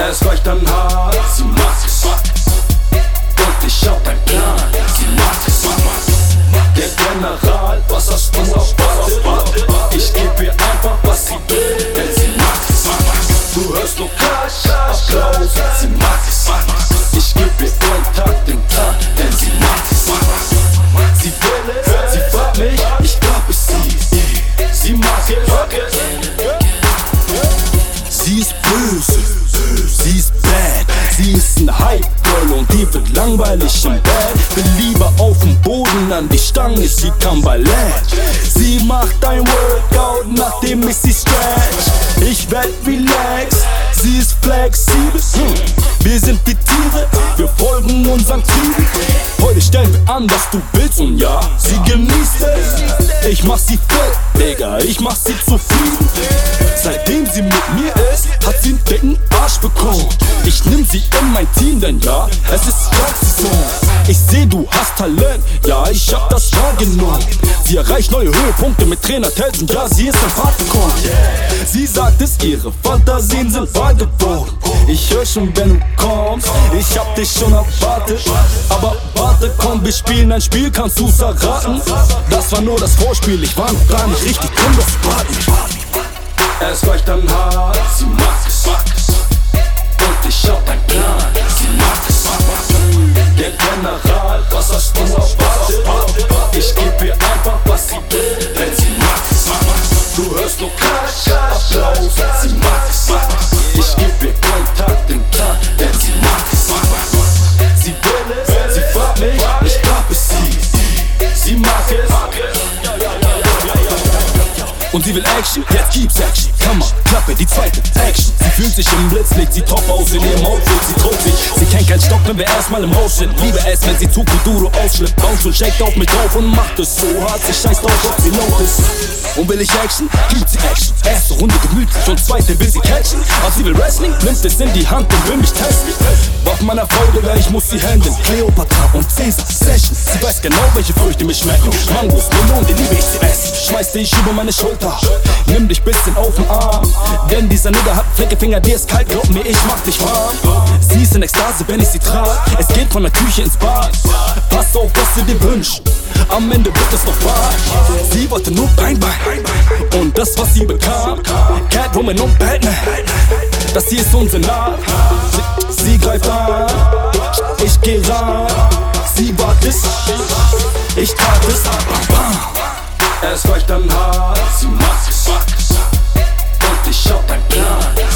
Es reicht an Haar, sie macht es. Und ich hab einen Plan, sie macht es. Der General, was hast du erwartet? Ich geb ihr einfach, was sie will, denn sie macht es. Du hörst nur Klatsch, Applaus, sie macht es. Ich geb ihr jeden Tag den Tag, denn sie macht es. Sie will es, sie fragt mich, ich glaub es sie mag es. Sie ist böse, sie ist bad, sie ist ein Hype-Girl und die wird langweilig im Bett. Will lieber auf dem Boden an die Stange, sie kann Ballett. Sie macht ein Workout, nachdem ich sie stretch. Ich werd relaxed, sie ist flexibel. Wir sind die Tiere, wir folgen unseren Trieben. Heute stellen wir an, was du willst und ja, sie genießt es. Ich mach sie fit, Digga, ich mach sie zufrieden. Seitdem sie mit mir ist, hat sie einen dicken Arsch bekommen. Ich nimm sie in mein Team, denn ja, es ist Jagdsaison. Ich seh, du hast Talent, ja, ich hab das wahrgenommen. Sie erreicht neue Höhepunkte mit Trainer Tells und ja, sie ist in Fahrt gekommen. Sie sagt es, ihre Fantasien sind wahr geworden. Ich hör schon, wenn du kommst, ich hab dich schon erwartet. Aber warte, komm, wir spielen ein Spiel, kannst du's erraten? Das war nur das Vorspiel, ich war noch gar nicht richtig drin, das Warten. Es reicht an Haar, sie macht es. Und ich hab einen Plan, sie macht es. Der General, was hast du erwartet? Ich geb ihr einfach, was sie will, denn sie macht es. Du hörst nur Klatsch, Applaus, sie macht es. Ich geb ihr jeden Tag den Tag, denn sie macht es. Sie will es, sie fragt mich, ich glaub es sie mag es. Und sie will Action, jetzt gibt's Action. Kammer, Klappe, die zweite Action. Sie fühlt sich im Blitz, legt sie top aus in ihrem Outfit. Sie traut sich, sie kennt keinen Stopp, wenn wir erstmal im Haus sind. Liebe es, wenn sie zu Kuduro ausschlippt. Bounce und shakt auf mich drauf und macht es so hart. Sie scheißt drauf, ob sie laut ist. Und will ich Action, gibt sie Action. Erste Runde gemütlich und zweite will sie catchen. Aber sie will Wrestling, nimmt es in die Hand und will mich testen. Auf meiner Frau, Digga, ich muss sie handeln. Cleopatra und Caesar Session. Sie weiß genau, welche Früchte mich schmecken. Mangos, Melonen, die liebe ich sie essen. Schmeiß dich über meine Schulter, nimm dich bisschen auf den Arm. Denn dieser Nigger hat Fleckefinger, dir ist kalt, glaub mir, ich mach dich warm. Sie ist in Ekstase, wenn ich sie trag. Es geht von der Küche ins Bad. Pass auf, was du dir wünschst, am Ende wird es noch wahr. Sie wollte nur Bein. Und das, was sie bekam, Catwoman und Batman. Das hier ist unser Senat. Sie greift an, ich geh ran. Sie wagt es, ich tat es. Es reicht an Haar, sie macht es. Und ich hab einen Plan.